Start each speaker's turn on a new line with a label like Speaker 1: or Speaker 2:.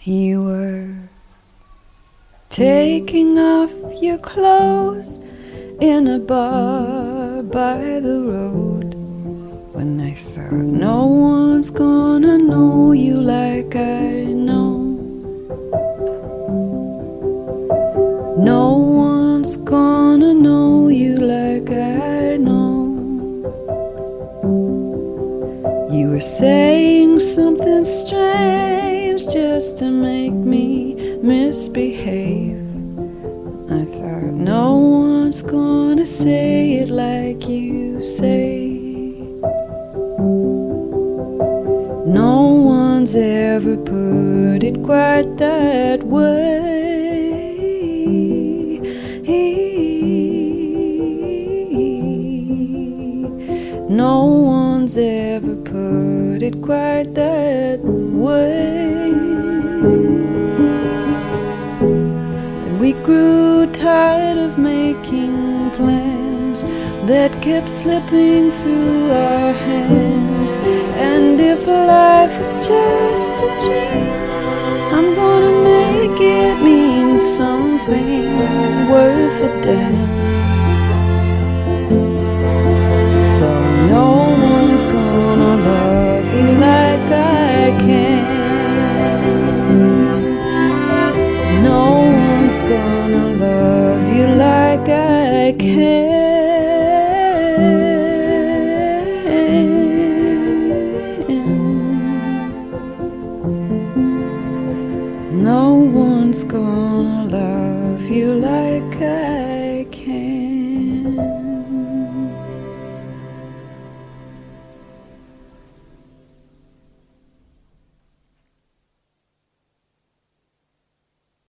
Speaker 1: You were taking off your clothes in a bar by the road when I thought no one's gonna know you like I know. No one's gonna know you like I know. You were saying something strange just to make me misbehave. I thought no one's gonna say it like you say. No one's ever put it quite that way. No one's ever put it quite that way. And we grew tired of making plans that kept slipping through our hands. And if life is just a dream, I'm gonna make it mean something worth a damn. So no one's gonna love you like I can. No one's gonna love you like I can. No one's gonna love you like I can.